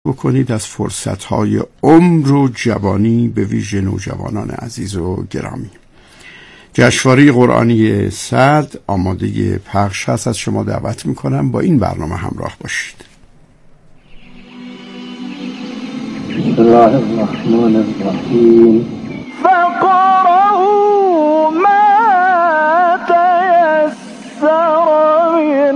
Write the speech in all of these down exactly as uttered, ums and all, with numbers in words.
بکنید از فرصت‌های عمر و جوانی به ویژه نوجوانان عزیز و گرامی. جشنواره قرآنی صدر آماده پخش هست. از شما دعوت میکنم با این برنامه همراه باشید. بسم الله الرحمن الرحیم. فقرأوا ما تيسر من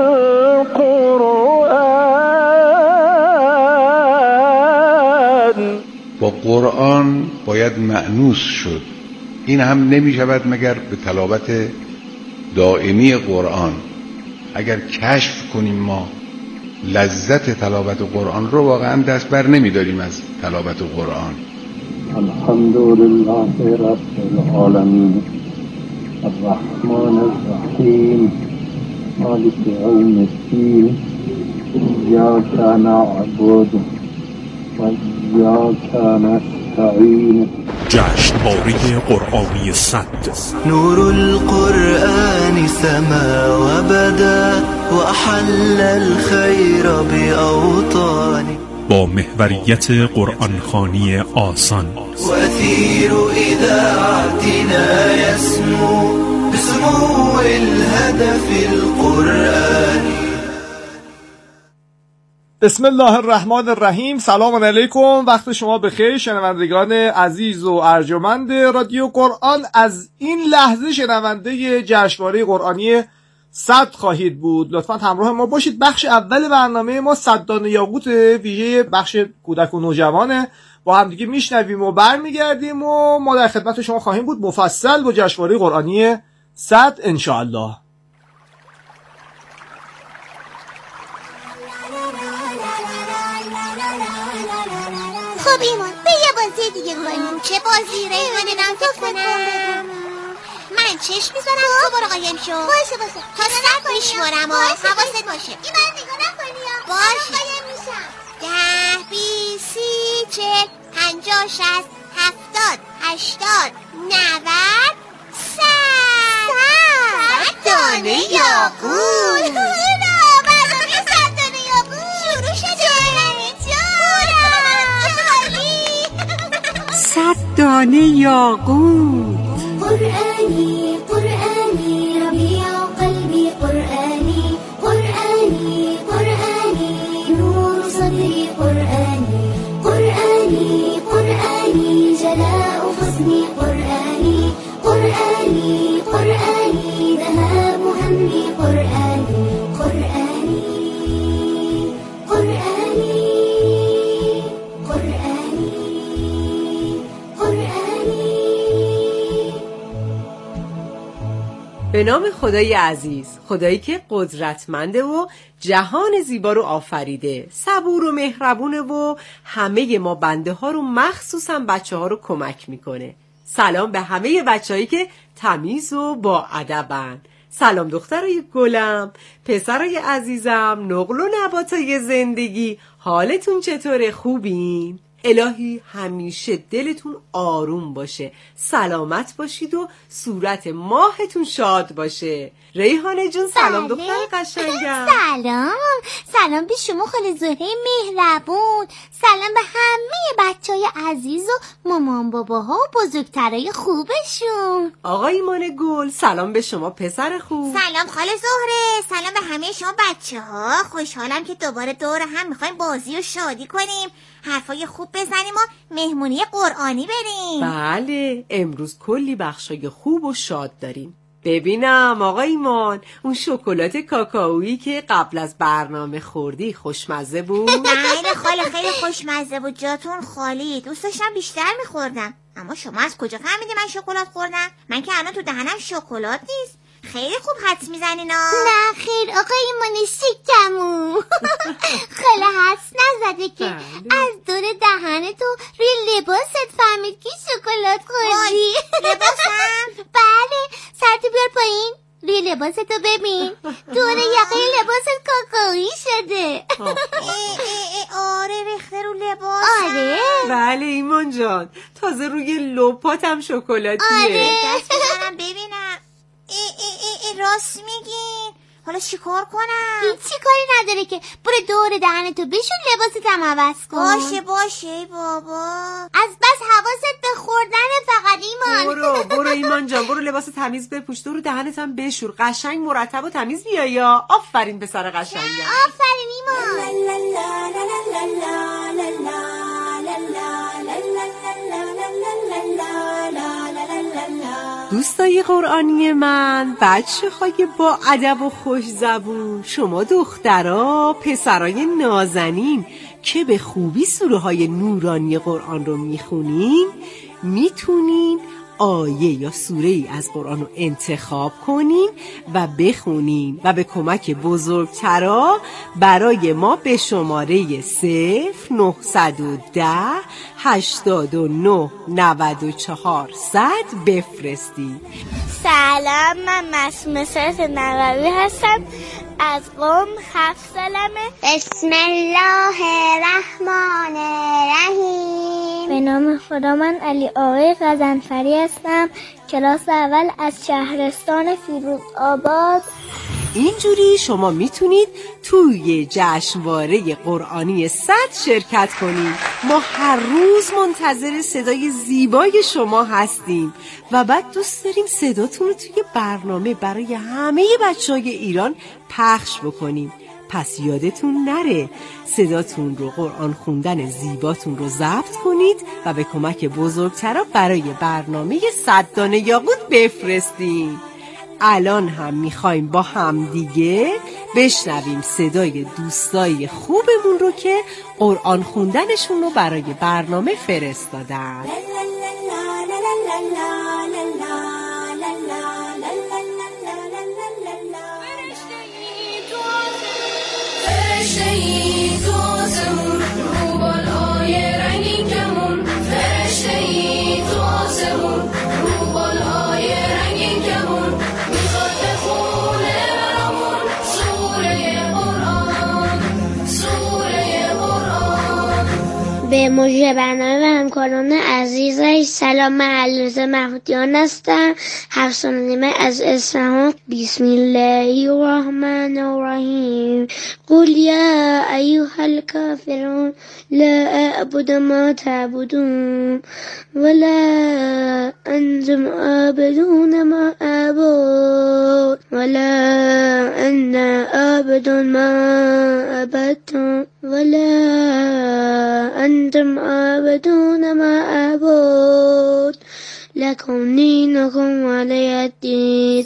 القرآن. با قرآن باید مأنوس شد. این هم نمی شود مگر به تلاوت دائمی قرآن. اگر کشف کنیم ما لذت تلاوت قرآن رو، واقعا دست بر نمی داریم از تلاوت قرآن. الحمدلله رب العالمین الرحمن الرحیم مالک یوم الدین ایاک نعبد و ایاک نستعین. جشنواره قرآنی صدر. نور القرآن سما وبدا وأحل الخير بأوطان. با محوریت قرآن خوانی آسان. وأثير إذاعتنا يسمو بسمو الهدف القرآني. بسم الله الرحمن الرحیم. سلام علیکم، وقت شما بخیر شنوندگان عزیز و ارجمند رادیو قرآن. از این لحظه شنونده جشنواره قرآنی صدر خواهید بود. لطفاً همراه ما باشید. بخش اول برنامه ما صد دانه یاقوت، ویژه بخش کودک و نوجوانه. با هم دیگه میشنویم و برمیگردیم و ما در خدمت شما خواهیم بود مفصل با جشنواره قرآنی صدر ان شاء الله. خب ایمان به یه بازی دیگه کنیم. چه بازی ریحانه؟ من فکر کنم من چشم میذارم تو برو قایم شو. باشه باشه تا صد میشمارم و حواست باشه. ایمان نگاه نکنی یا باشه قایم میشم. ده بیست سی چهل پنجاه شصت هفتاد هشتاد نود صد. صد دانه یاقوت. برنامه صد دانه یاقوت شروع شده. صد دانه یاقوت. قرآنی قرآنی ربیع قلبی قرآنی قرآنی قرآنی نور صدری قرآنی قرآنی قرآنی جلاء حزنی قرآنی قرآنی قرآنی ذهاب همي قرآني قرآني قرآني قرآني قرآني. به نام خدای عزیز، خدایی که قدرتمنده و جهان زیبا رو آفریده، صبور و مهربونه و همه ما بنده ها رو مخصوصا بچه ها رو کمک میکنه. سلام به همه بچه هایی که تمیز و با ادبن. سلام دخترای گلم، پسرای عزیزم، نقل و نباتای زندگی، حالتون چطوره؟ خوبین؟ الهی همیشه دلتون آروم باشه، سلامت باشید و صورت ماهتون شاد باشه. ریحانه جون سلام. بله. دختر قشنگم سلام. سلام به شما خاله زهره مهربون. سلام به همه بچهای عزیز و مامان باباها و بزرگترای خوبشون. آقا ایمان گل سلام به شما پسر خوب. سلام خاله زهره. سلام به همه شما بچه ها. خوشحالم که دوباره دور هم میخوایم بازی و شادی کنیم، حرفای خوب بزنیم و مهمونی قرآنی بریم. بله، امروز کلی بخشای خوب و شاد داریم. ببینم آقا ایمان، اون شکلات کاکائویی که قبل از برنامه خوردی خوشمزه بود؟ بله خاله خیلی خوشمزه بود. جاتون خالی. دوست داشتم بیشتر میخوردم، اما شما از کجا فهمیدی من شکلات خوردم؟ من که الان تو دهنم شکلات نیست. خیلی خوب حدس میزنین. نه خیر آقا ایمان شکمو. خاله حدس نزده که از دور دهن تو روی لباست فهمید که شکلات خوردی. لباسم؟ بله. سرتو بیار پایین، روی لباستو ببین. دور یقه لباست کاکائویی شده. ای ای ای آره ریخته رو لباسم. آره بله ایمان جان، تازه روی لپاتم شکلاتیه. آره دست بزنم ببینم. ای ای ای ای راست میگین. حالا چیکار کنم؟ هیچی کاری نداره که برو دور دهنتو بشون، لباست هم عوض کن. باشه باشه بابا. از بس حواست به خوردن فقط ایمان. برو برو ایمان جان، برو لباس تمیز بپوش، دور دهنت هم بشور، قشنگ مرتب و تمیز بیا. یا آفرین پسر قشنگم. آفرین ایمان. دوستای قرآنی من، بچه های با ادب و خوش زبون، شما دخترها، پسرای نازنین که به خوبی سوره های نورانی قرآن رو میخونین، میتونین آیه یا سوره ای از قرآن رو انتخاب کنین و بخونین و به کمک بزرگترا برای ما به شماره صفر نهصد و ده هشتاد و نه نود و چهار صد بفرستین. سلام، من معصومه سرت نووی هستم، از قم، هفت سالمه. بسم الله الرحمن الرحیم. به نام خدا، من علی آقای غزنفری هستم، کلاس اول از شهرستان فیروز آباد. اینجوری شما میتونید توی جشنواره قرآنی صد شرکت کنید. ما هر روز منتظر صدای زیبای شما هستیم و بعد دوست داریم صداتون رو توی برنامه برای همه بچه‌های ایران پخش بکنیم. پس یادتون نره صداتون رو، قرآن خوندن زیباتون رو ضبط کنید و به کمک بزرگترا برای برنامه صد دانه یاقوت بفرستین. الان هم میخوایم با هم دیگه بشنویم صدای دوستای خوبمون رو که قرآن خوندنشون رو برای برنامه فرستادن. فرشته‌ای تو آسمون، رو بالای رنگین کمون. فرشته‌ای تو آسمون، رو بالای رنگین کمون. میخواد بخونه برامون سوره قرآن، سوره قرآن. به مجری برنامه و همکاران عزیز سلام. من علیرضا محمودیان هستم، هفت سال نیمه از اصفهان. بسم الله الرحمن الرحیم. قل یا ایها الکافرون لا اعبد ما تعبدون ولا انتم عابدون ما اعبد ولا انا عابد ما عبدتم ولا انتم عابدون ما اعبد لکم دینکم ولی الدین.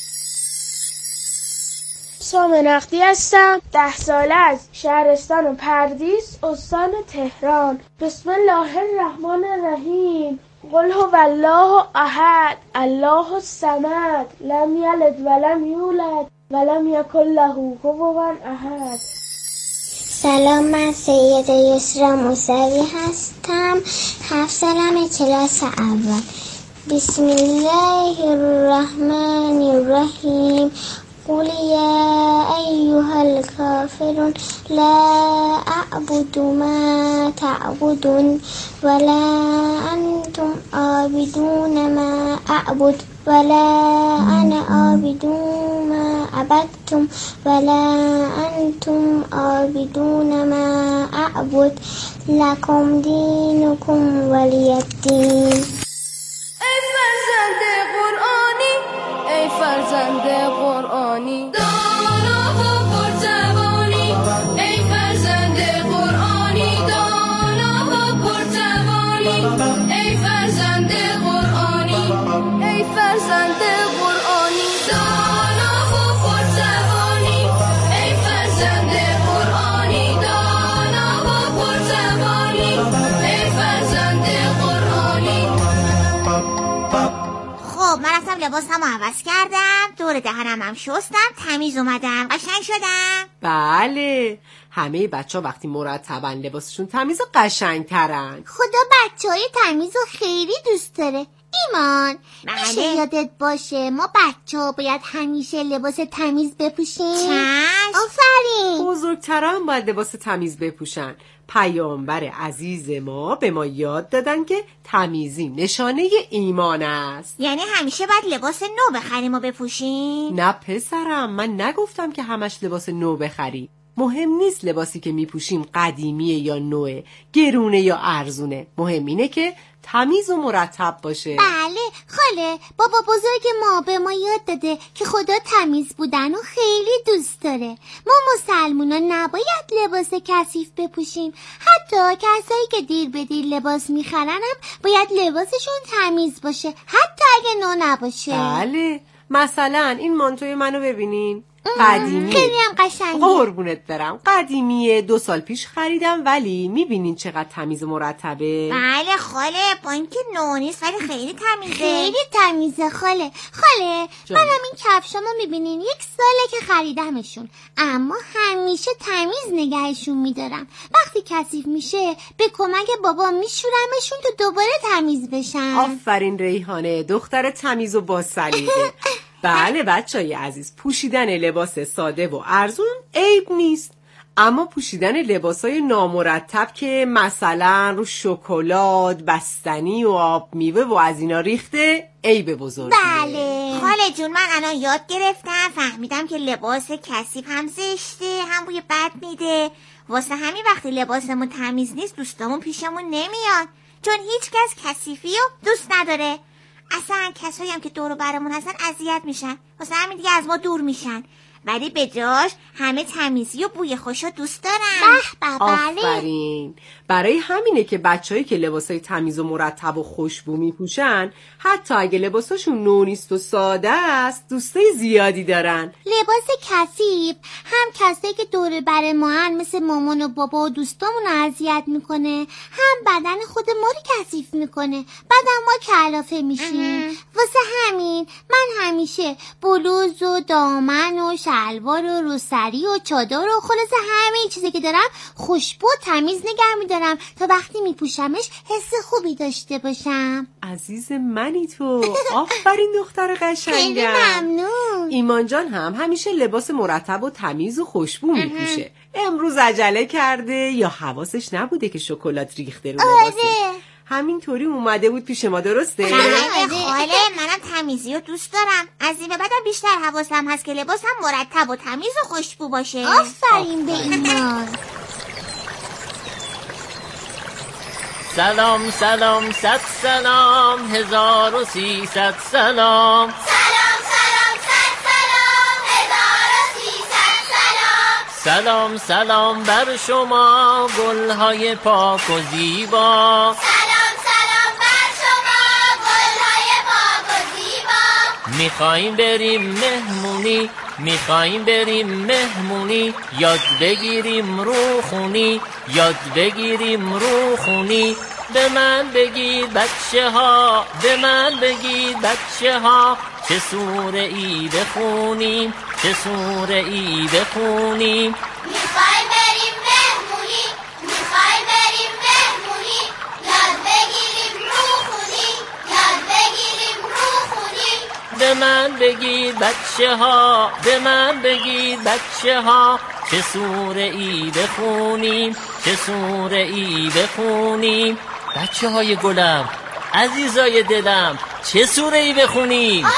سامن نقدی هستم، ده ساله از شهرستان پردیس، استان تهران. بسم الله الرحمن الرحیم. قل هو الله احد الله الصمد لم یلد ولم یولد ولم یکن له کفوا احد. سلام، من سیده یسرا موسوی هستم، هفت سالم، کلاس اول. بسم الله الرحمن الرحیم. قل یا ایها الکافرون لا اعبد ما تعبدون ولا انتم عابدون ما اعبد ولا انا عابد ما عبدتم ولا انتم عابدون ما اعبد لکم دینکم ولی الدین. ای فرزند قرآنی، ای فرزند قرآنی، دانا و پرتوانی. ای فرزند قرآنی، دانا و پرتوانی. ای فرزند قرآنی، ای فرزند قرآنی، دانا و پرتوانی. ای فرزند قرآنی، دانا و پرتوانی. ای فرزند قرآنی. خب من رفتم لباسمو عوض کردم، دور دهنم هم شستم، تمیز اومدم، قشنگ شدم. بله، همه بچه ها وقتی مرتباً لباسشون تمیز و قشنگ ترن. خدا بچه های تمیز و خیلی دوست داره. ایمان، میشه یادت باشه ما بچه ها باید همیشه لباس تمیز بپوشیم؟ چشم. آفرین. بزرگترا هم باید لباس تمیز بپوشن. پیامبر عزیز ما به ما یاد دادن که تمیزی نشانه ایمان است. یعنی همیشه باید لباس نو بخریم و بپوشیم؟ نه پسرم، من نگفتم که همش لباس نو بخری. مهم نیست لباسی که میپوشیم قدیمیه یا نوه، گرونه یا ارزونه. مهم اینه که تمیز و مرتب باشه. بله خاله، بابا بزرگ ما به ما یاد داده که خدا تمیز بودن و خیلی دوست داره. ما مسلمونا نباید لباس کثیف بپوشیم. حتی کسایی که دیر به دیر لباس میخرن هم باید لباسشون تمیز باشه، حتی اگه نو نباشه. بله، مثلا این مانتوی منو ببینین، قدیمیه، خیلی هم قشنگه. قربونت برم، قدیمیه، دو سال پیش خریدم، ولی میبینین چقدر تمیز و مرتبه. بله خاله، با اینکه نو نیست ولی خیلی تمیزه. خیلی تمیزه خاله. خاله منم این کفشامو میبینین یک ساله که خریدمشون، اما همیشه تمیز نگهشون میدارم. وقتی کثیف میشه به کمک بابا میشورمشون تا دوباره تمیز بشن. آفرین ریحانه، دختر تمیز و با سلیقه. بله بچه‌های عزیز، پوشیدن لباس ساده و ارزون عیب نیست، اما پوشیدن لباسای نامرتب که مثلا رو شکلات، بستنی و آب میوه و از اینا ریخته عیب بزرگیه. بله خاله جون، من الان یاد گرفتم، فهمیدم که لباس کثیف هم زشته، هم بوی بد میده. واسه همین وقتی لباسمون تمیز نیست دوستامون پیشمون نمیاد، چون هیچ کس کثیفی رو دوست نداره. اصلا کسایی هم که دور و برمون هستن اذیت میشن، واسه همین دیگه از ما دور میشن، ولی به جاش همه تمیزی و بوی خوشو دوست دارن. به بله. آفرین. برای همینه که بچه‌ای که لباسای تمیز و مرتب و خوشبو میپوشن، حتی اگه لباساشون نو نیست و ساده است، دوستای زیادی دارن. لباس کثیف هم کسایی که دور بر ما هن مثل مامان و بابا و دوستامون اذیت میکنه، هم بدن خود ما رو کثیف میکنه، بعدم ما کلافه میشیم. واسه همین من همیشه بلوز و دامن و شلوار و روسری و چادر و خلاصه همه چیزی که دارم خوشبو و تمیز نگه میدارم تا وقتی میپوشمش حس خوبی داشته باشم. عزیز منی تو، آفرین دختر قشنگم. خیلی ممنون. ایمان جان هم همیشه لباس مرتب و تمیز و خوشبو میپوشه. امروز عجله کرده یا حواسش نبوده که شکلات ریخته رو لباسه. آره. همینطوری اومده بود پیش ما، درسته؟ بله خاله، منم تمیزی رو دوست دارم. از این به بعدم بیشتر حواسم هست که لباسم مرتب و تمیز و خوشبو باشه. آفرین به ایمان. سلام سلام صد سلام هزار و سیصد سلام. سلام سلام صد سلام هزار و سیصد سلام. سلام سلام بر شما گلهای پاک و زیبا. سلام سلام بر شما گلهای پاک و زیبا. میخوایم بریم مهمونی، میخوایم بریم مهمونی، یاد بگیریم روخونی، یاد بگیریم روخونی. به من بگید بچه ها، به من بگید بچه ها، چه سوره ای بخونیم، چه سوره ای بخونیم. میخوایم بریم مهمونی، میخوایم بریم مهمونی، یاد بگیریم روخونی، یاد بگیریم روخونی. به من بگید بچه ها، به من بگید بچه ها، چه سوره ای بخونیم، چه سوره ای بخونیم. بچه های گلم، عزیزای دلم، چه سوره ای بخونیم؟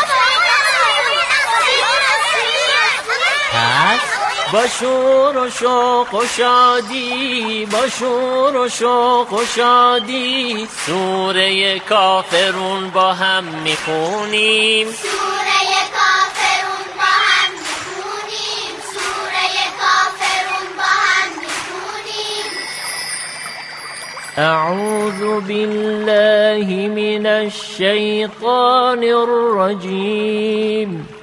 پس با شور و شوق و شادی، با شور و شوق و شادی، سوره کافرون با هم میخونیم. سوره کافرون با هم میخونیم، سوره کافرون با هم میخونیم. اعوذ بالله من الشیطان الرجیم.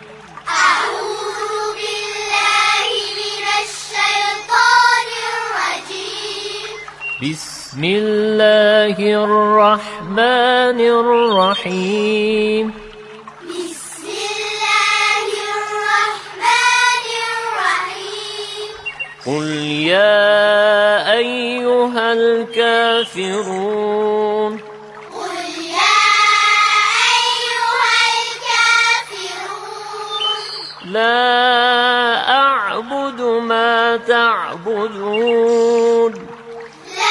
بسم الله الرحمن الرحیم. بسم الله الرحمن الرحیم. قل یا ایها الكافرون. قل یا ایها الكافرون. لا اعبد ما تعبدون. لا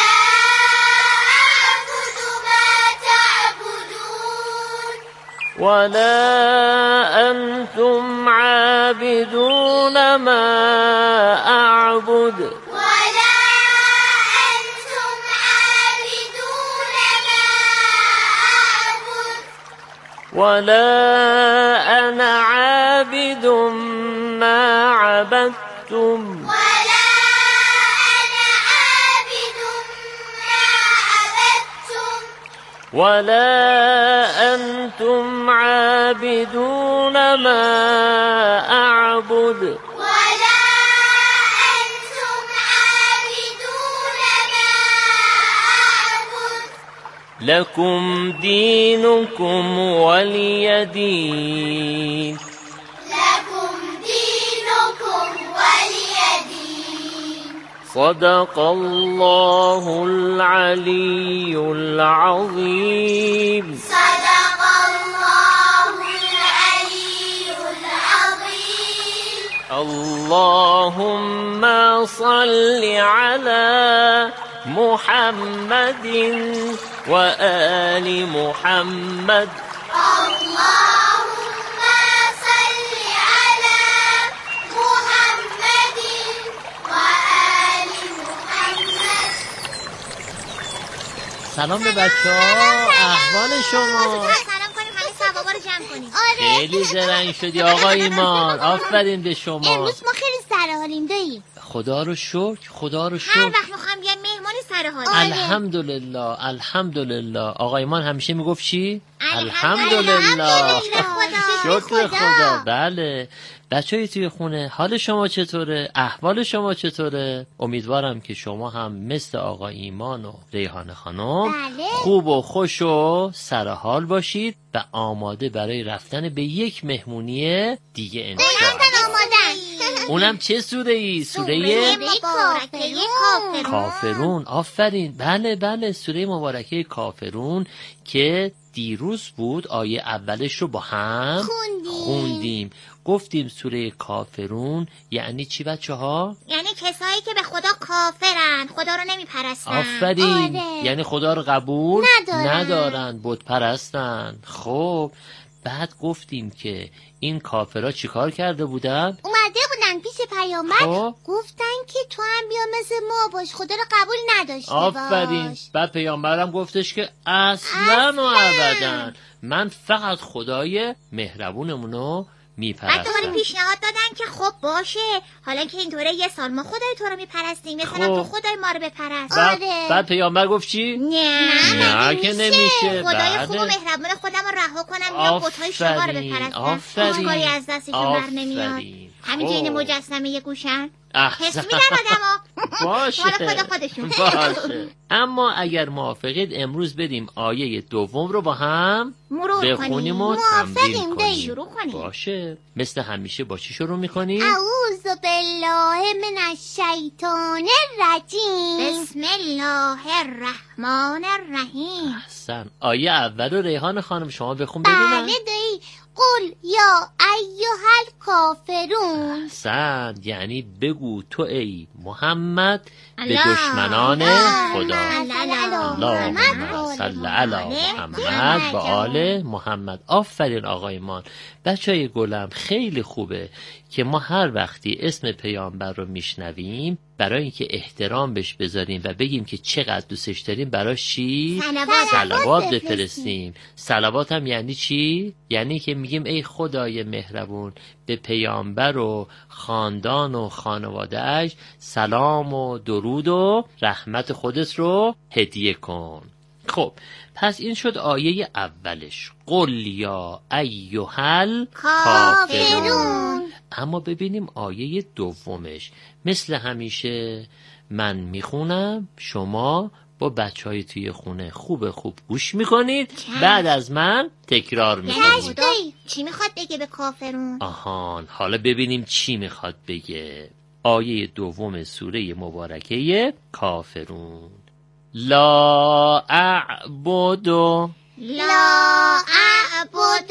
ولا أنتم عابدون ما أعبد ولا أنتم عابدون ما أعبد ولا أنا عابد ما عبدتم ولا أنا عابد ما عبدتم ولا أنتم عابدون ما أعبد ولا أنتم عابدون ما أعبد لكم دينكم ولي دين لكم دينكم ولي دين صدق الله العلي العظيم صدق الله العلي العظيم اللهم صل على محمد وآل محمد اللهم صل على محمد وآل محمد سلام به بچه ها، احوال شما؟ سلام کنیم همه ثوابا رو جمع کنیم. خیلی زرنگ شدی آقا ایمان، آفرین به شما. امروز ما خیلی سرحالیم داییم. خدا رو شکر، خدا رو هر شکر. وقت میخوام بیایم مهمانی سر حال. الحمدلله الحمدلله. آقا ایمان همیشه میگفت چی؟ الحمدلله. الحمدلله. شکر شکر خدا. بله. بچه‌ای توی خونه حال شما چطوره؟ احوال شما چطوره؟ امیدوارم که شما هم مثل آقا ایمان و ریحانه خانم بله. خوب و خوش و سرحال باشید و آماده برای رفتن به یک مهمونی دیگه انشاءالله. اونم چه سوره ای؟ سوره مبارکه کافرون. کافرون. آفرین. بله بله، سوره مبارکه کافرون که دیروز بود آیه اولش رو با هم خوندیم, خوندیم. گفتیم سوره کافرون یعنی چی بچه ها؟ یعنی کسایی که به خدا کافرن، خدا رو نمیپرستن. آفرین. آره. یعنی خدا رو قبول ندارن, ندارن. بت پرستن. خب بعد گفتیم که این کافرها چیکار کرده بودن؟ اومده بودن پیش پیامبر خب؟ گفتن که تو هم بیا مثل ما باش، خدا رو قبول نداشته باش. آفرین. بعد پیامبرم گفتش که اصلا و ابدا من فقط خدای مهربونمونو میپرستم. بعد دوباره پیشنهاد دادن که خب باشه، حالا که اینطوره یه سال ما خدای تو رو میپرستیم، مثلا خب. تو خدای ما رو بپرست. بعد, بعد پیامبر گفت چی؟ نه نه که نمیشه. خدای خوب و مهربون خودم رو رها کنم یا بت‌های شما رو بپرستم. آفرین. هیچ کاری از دستشون بر نمیاد. همین که این مجسمه یه گوشن حس میدن آدم ها. باشه خدا خودشون. باشه. اما اگر موافقید امروز بدیم آیه دوم رو با هم مرور بخونیم و تمرین کنیم. باشه. مثل همیشه با چی شروع میکنیم؟ اعوذ بالله من الشیطان الرجیم بسم الله الرحمن الرحیم. احسن. آیه اول رو ریحان خانم شما بخون ببینم. بله دایی. قل یا ایها الکافرون. احسن. یعنی بگو تو ای محمد به دشمنان خدا. اللهم صل علی محمد و آل محمد. آفرین آقای ایمان. بچهای گلم خیلی خوبه که ما هر وقتی اسم پیامبر رو میشنویم برای اینکه احترام بهش بذاریم و بگیم که چقدر دوستش داریم براش چی؟ صلوات بفرستیم. صلوات هم یعنی چی؟ یعنی که میگیم ای خدای مهربون به پیامبر و خاندان و خانواده‌اش سلام و درود و رحمت خودت رو هدیه کن. خب پس این شد آیه اولش. قل یا ایها کافرون. اما ببینیم آیه دومش. مثل همیشه من میخونم، شما با بچه های توی خونه خوب خوب گوش میکنید، بعد از من تکرار میکنید. چی میخواد بگه به کافرون؟ آهان حالا ببینیم چی میخواد بگه. آیه دوم سوره مبارکه کافرون. لا اعبد لا اعبد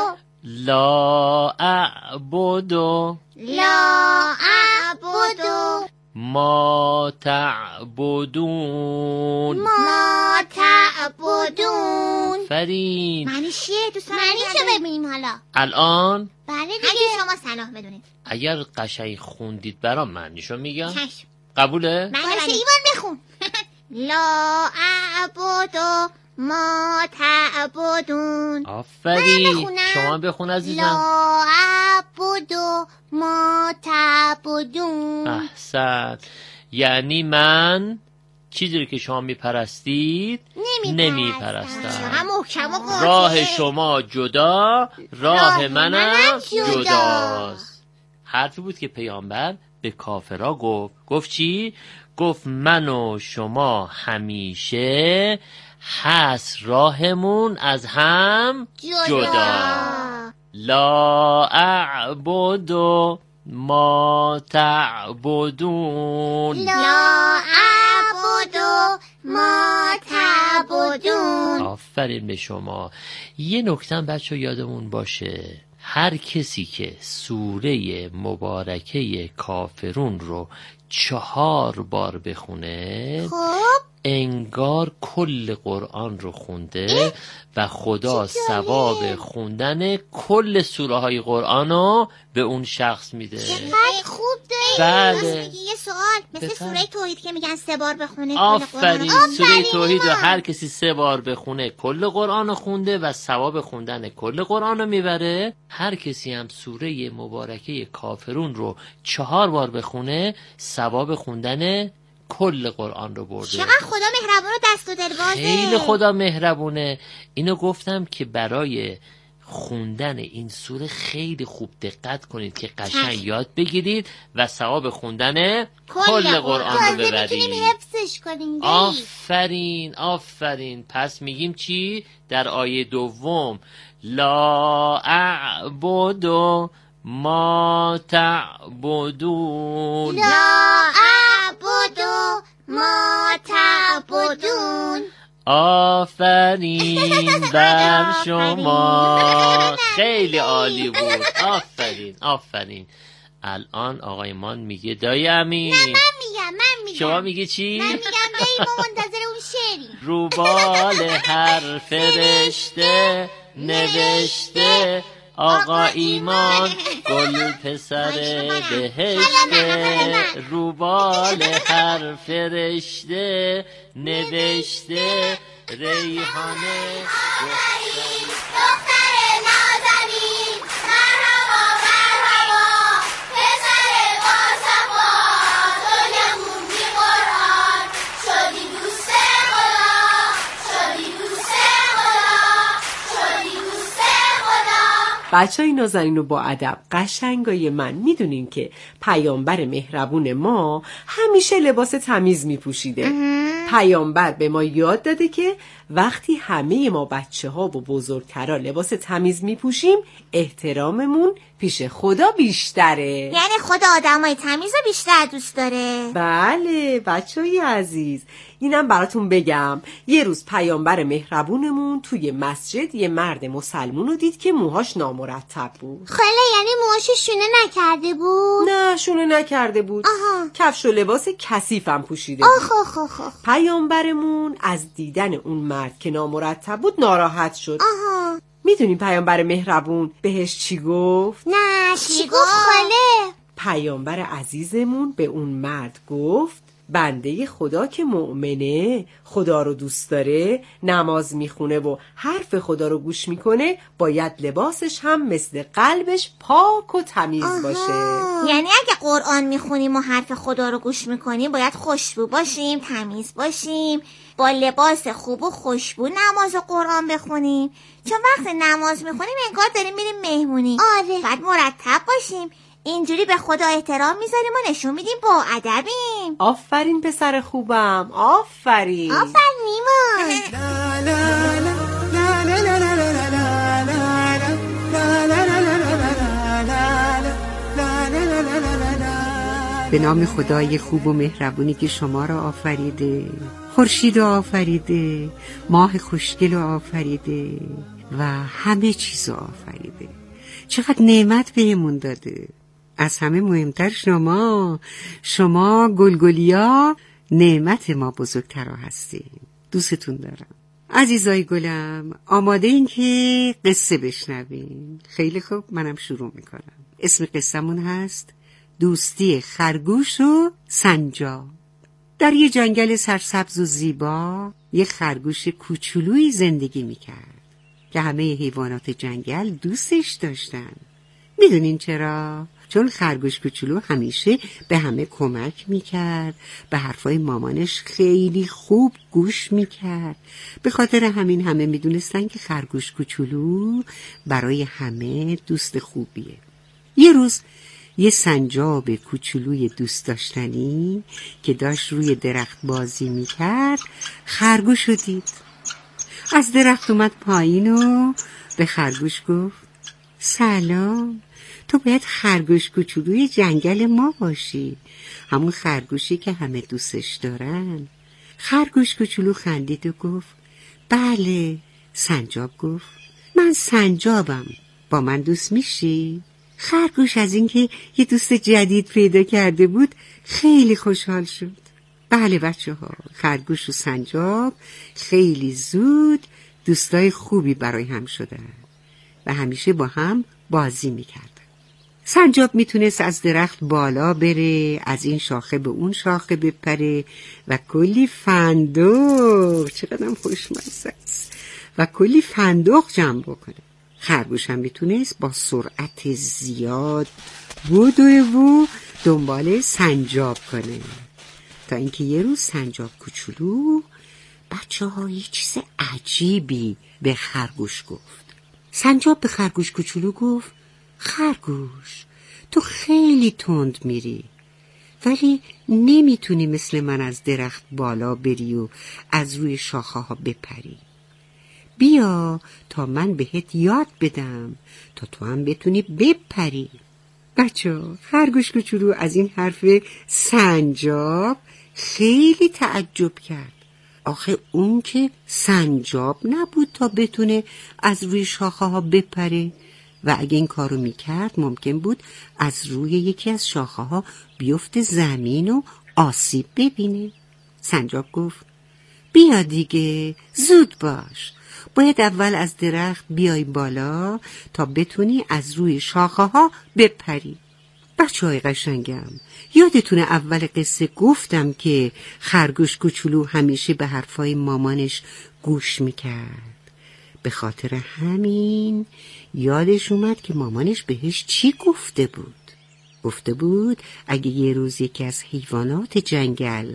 لا اعبد لا اعبد ما تعبدون ما تعبدون آفرین. معنی چیه دوستان؟ معنی چه ببینیم حالا؟ الان بله دیگه شما صلاح بدونید. اگر قشنگ خوندید برام معنیشو میگم. چشم. قبوله؟ بله بله. ایوان بخون. لا اعبد ما تعبدون. آفرین. شما بخون عزیزم. لا اعبد ما تعبدون. احسن. یعنی من چیزی رو که شما میپرستید نمیپرستم. راه شما جدا، راه منم جداست. حرفی بود که پیامبر به کافرها گفت. گفت چی؟ گفت من و شما همیشه هست راهمون از هم جدا. لا اعبد ما تعبدون. لا اعبد ما تعبدون. آفرین به شما. یه نکته بچه یادمون باشه، هر کسی که سوره مبارکه کافرون رو چهار بار بخونه خب انگار کل قرآن رو خونده و خدا ثواب خوندن کل سوره های قرآن رو به اون شخص میده. چقدر خوب بله. یه سوال مثل سوره توحید که میگن سه بار بخونه آفرین. سوره توحید رو هر کسی سه بار بخونه کل قرآن رو خونده و ثواب خوندن کل قرآن رو میبره. هر کسی هم سوره مبارکه کافرون رو چهار بار بخونه ثواب خوندن کل قرآن رو برده. چقدر خدا مهربون و دست و دل بازه. خیلی خدا مهربونه. اینو گفتم که برای خوندن این سوره خیلی خوب دقت کنید که قشنگ یاد بگیرید و ثواب خوندن کل قرآن رو ببرید. حفظش کنیم. آفرین آفرین. پس میگیم چی؟ در آیه دوم لا اعبد ما تعبدون. لا اعبد ما تعبدون. آفرین بر شما. خیلی عالی بود. آفرین آفرین. الان آقای مان میگه دایی امین. نه من میگم من میگم. شما میگی چی؟ من میگم دایی ما منتظر اون شعری. روبال هر فرشته نوشته آقا ایمان گل پسر بهشته. روبال هر فرشته نوشته ریحانه دختر نازنین مرحبا مرحبا پسر باصفا دنیامون بی قرآن شدی دوست خدا شدی دوست خدا شدی دوست خدا. بچه های نازنین و با ادب قشنگای من، میدونین که پیامبر مهربون ما همیشه لباس تمیز میپوشیده. پیامبر به ما یاد داده که وقتی همه ما بچه ها و بزرگترها لباس تمیز میپوشیم احتراممون پیش خدا بیشتره. یعنی خدا آدمای تمیز رو بیشتر دوست داره. بله بچه های عزیز، اینم براتون بگم. یه روز پیامبر مهربونمون توی مسجد یه مرد مسلمون رو دید که موهاش نامرتب بود. خاله یعنی موهاشو شونه نکرده بود؟ نه شونه نکرده بود. آها. کفش و لباس کثیفم پوشیده بود. آخ آخ آخ آخ. پیامبرمون از دیدن اون مرد که نامرتب بود ناراحت شد. آها. میدونین پیامبر مهربون بهش چی گفت؟ نه چی گفت خاله؟ پیامبر عزیزمون به اون مرد گفت بنده خدا که مؤمنه، خدا رو دوست داره، نماز میخونه و حرف خدا رو گوش میکنه، باید لباسش هم مثل قلبش پاک و تمیز آها. باشه. یعنی اگه قرآن میخونیم و حرف خدا رو گوش میکنیم باید خوشبو باشیم، تمیز باشیم، با لباس خوب و خوشبو نماز و قرآن بخونیم. چون وقت نماز میخونیم انگار داریم میریم مهمونی. آره. باید مرتب باشیم. اینجوری به خدا احترام میذاریم و نشون میدیم با ادبیم. آفرین پسر خوبم. آفرین. آفرین ایمان. به نام خدای خوب و مهربونی که شما را آفریده، خورشید را آفریده، ماه خوشگل را آفریده و همه چیز را آفریده. چقدر نعمت بهمون داده. از همه مهمتر شما شما گلگلیا نعمت ما بزرگترا هستیم. دوستتون دارم. عزیزای گلم، آماده این که قصه بشنویم؟ خیلی خوب، منم شروع میکنم. اسم قصه‌مون هست دوستی خرگوش و سنجاب. در یه جنگل سرسبز و زیبا یه خرگوش کوچولویی زندگی میکرد که همه حیوانات جنگل دوستش داشتن. میدونین چرا؟ چون خرگوش کوچولو همیشه به همه کمک میکرد، به حرفای مامانش خیلی خوب گوش میکرد. به خاطر همین همه میدونستن که خرگوش کوچولو برای همه دوست خوبیه. یه روز یه سنجاب کوچولوی دوست داشتنی که داشت روی درخت بازی میکرد خرگوش رو دید. از درخت اومد پایین و به خرگوش گفت سلام، تو باید خرگوش کوچولوی جنگل ما باشی، همون خرگوشی که همه دوستش دارن. خرگوش کوچولو خندید و گفت بله. سنجاب گفت من سنجابم، با من دوست میشی؟ خرگوش از اینکه یه دوست جدید پیدا کرده بود خیلی خوشحال شد. بله بچه ها، خرگوش و سنجاب خیلی زود دوستای خوبی برای هم شدن و همیشه با هم بازی میکردن. سنجاب میتونست از درخت بالا بره، از این شاخه به اون شاخه بپره و کلی فندق، چقدرم خوشمزه است، و کلی فندق جمع بکنه. خرگوش هم میتونست با سرعت زیاد بدوه و دنبال سنجاب کنه، تا اینکه یه روز سنجاب کوچولو بچه ها یه چیز عجیبی به خرگوش گفت. سنجاب به خرگوش کوچولو گفت خرگوش، تو خیلی تند میری ولی نمیتونی مثل من از درخت بالا بری و از روی شاخه ها بپری. بیا تا من بهت یاد بدم تا تو هم بتونی بپری. بچه خرگوش کوچولو از این حرف سنجاب خیلی تعجب کرد. آخه اون که سنجاب نبود تا بتونه از روی شاخه ها بپره و اگه این کارو میکرد ممکن بود از روی یکی از شاخه ها بیفته زمین و آسیب ببینه. سنجاب گفت بیا دیگه، زود باش، باید اول از درخت بیای بالا تا بتونی از روی شاخه ها بپری. بچه های قشنگم، یادتونه اول قصه گفتم که خرگوش کوچولو همیشه به حرفای مامانش گوش میکرد. به خاطر همین یادش اومد که مامانش بهش چی گفته بود. گفته بود اگه یه روز یکی از حیوانات جنگل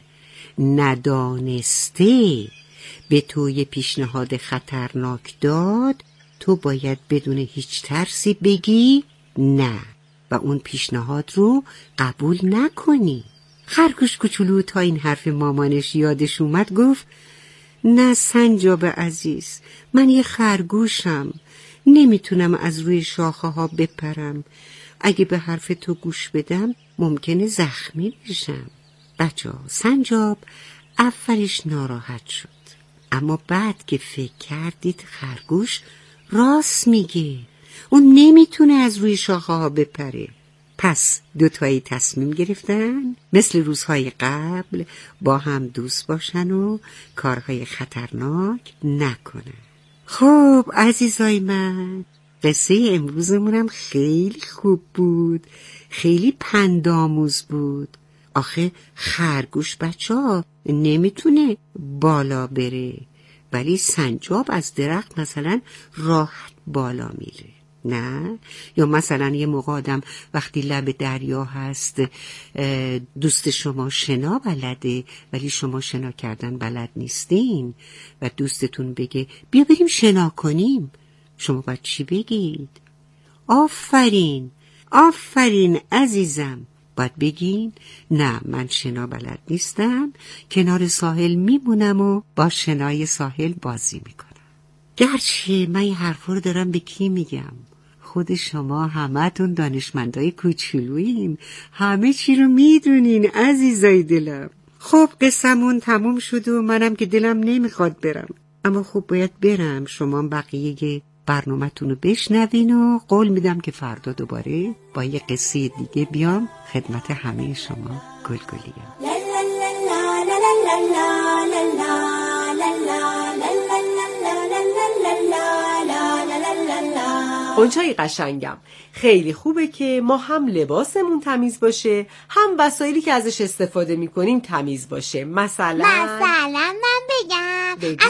ندانسته به تو یه پیشنهاد خطرناک داد، تو باید بدون هیچ ترسی بگی نه و اون پیشنهاد رو قبول نکنی. خرگوش کوچولو تا این حرف مامانش یادش اومد گفت نه سنجاب عزیز، من یه خرگوشم، نمیتونم از روی شاخه ها بپرم. اگه به حرف تو گوش بدم ممکنه زخمی بشم. بچه ها، سنجاب اولش ناراحت شد، اما بعد که فکر کردید خرگوش راست میگه، اون نمیتونه از روی شاخه ها بپره. پس دوتایی تصمیم گرفتن مثل روزهای قبل با هم دوست باشن و کارهای خطرناک نکنن. خب عزیزای من، قصه امروزمونم خیلی خوب بود، خیلی پندآموز بود. آخه خرگوش بچه ها نمیتونه بالا بره ولی سنجاب از درخت مثلا راحت بالا میره، نه؟ یا مثلا یه موقع آدم وقتی لب دریا هست دوست شما شنا بلده ولی شما شنا کردن بلد نیستین و دوستتون بگه بیا بریم شنا کنیم، شما باید چی بگید؟ آفرین آفرین عزیزم، باید بگین نه من شنا بلد نیستم، کنار ساحل میمونم و با شنای ساحل بازی میکنم. گرچه من این حرف رو دارم به کی میگم؟ خود شما همتون دانشمندای کوچولویین، همه چی رو میدونین عزیزای دلم. خب قصمون تموم شد و منم که دلم نمیخواد برم، اما خب باید برم. شما بقیه برنامه‌تون رو بشنوین و قول میدم که فردا دوباره با یه قصه دیگه بیام خدمت همه شما. گلگلیا. غنچه‌ی قشنگم، خیلی خوبه که ما هم لباسمون تمیز باشه، هم وسایلی که ازش استفاده میکنیم تمیز باشه. مثلا مثلا من بگم بگو.